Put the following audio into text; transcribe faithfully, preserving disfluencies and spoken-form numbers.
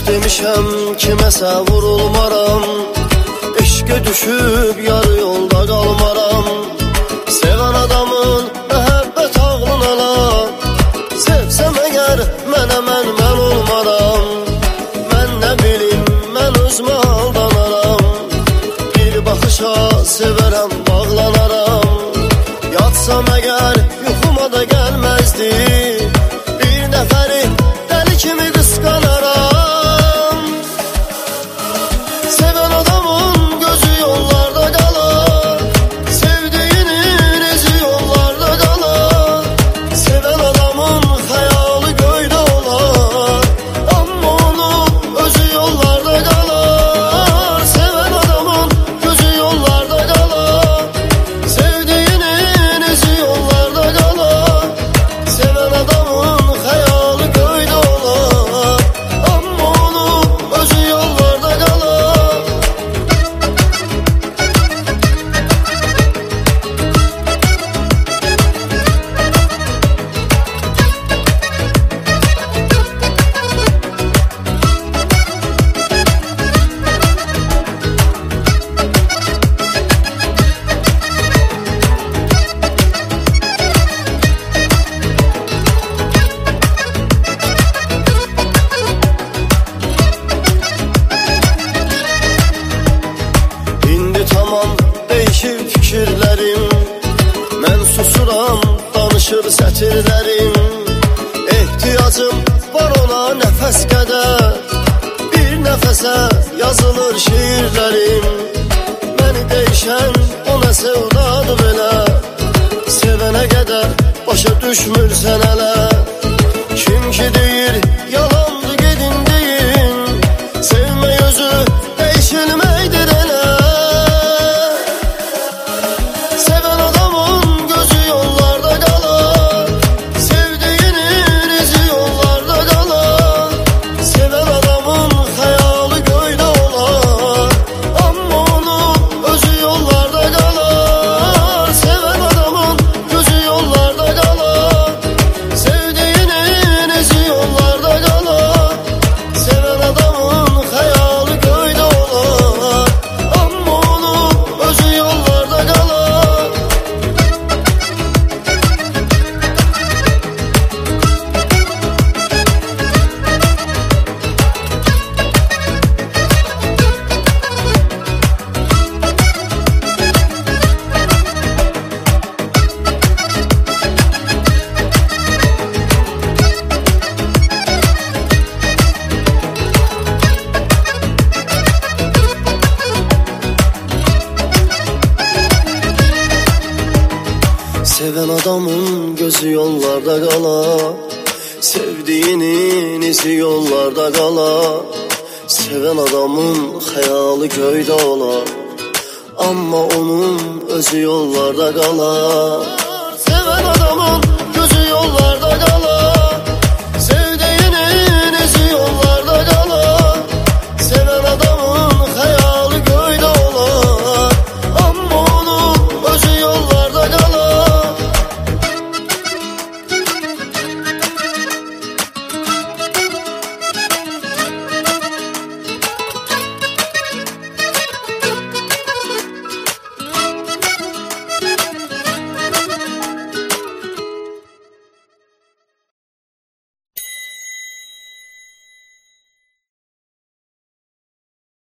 demişəm kiməsə vurulmaram, eşqə düşüb yarı yolda qalmaram. Sevən adamın məhəbbət ağlına ala, sevsəm əgər mənə mən mən olmaram. Mən nə bilim, mən özümə aldanaram, bir baxışa sevərəm, bağlanaram. Yatsam əgər yuxuma da gəlməzdi, bir nəfəri dəli kimi qısqanaram. Sevən adamın gözü yollarda qalar, sevdiğinin izi yollarda qalar. Sevən adamın xəyalı göydə olar, amma onun özü yollarda qalar. Sevən adamın gözü yollarda qalar, sevdiğinin izi yollarda qalar. Sevən adamın xəyalı göydə olar, amma onun özü yollarda qalar. İndi tamam değişir fikirlərim, mən susuram, danışır sətirlərim. Ehtiyacım var ona nəfəs qədər, bir nəfəsə yazılır şiirlərim. Məni değişən ona sevdadır belə, sevənə qədər başa düşmürsən hələ. Kim ki deyir yalandı gedin deyin, sevmək özü değişilməkdir elə. Sevən adamın gözü yollarda qalar, sevdiğinin izi yollarda qalar. Sevən adamın xəyalı göydə olar, amma onun özü yollarda qalar. Sevən adamın gözü yollarda qalar, sevdiğinin izi yollarda qalar. Sevən adamın xəyalı göydə olar, amma onun özü yollarda qalar. Sevən adamın gözü yollarda qalar, sevdiğinin izi yollarda qalar. Sevən adamın xəyalı göydə olar, amma onun özü yollarda qalar.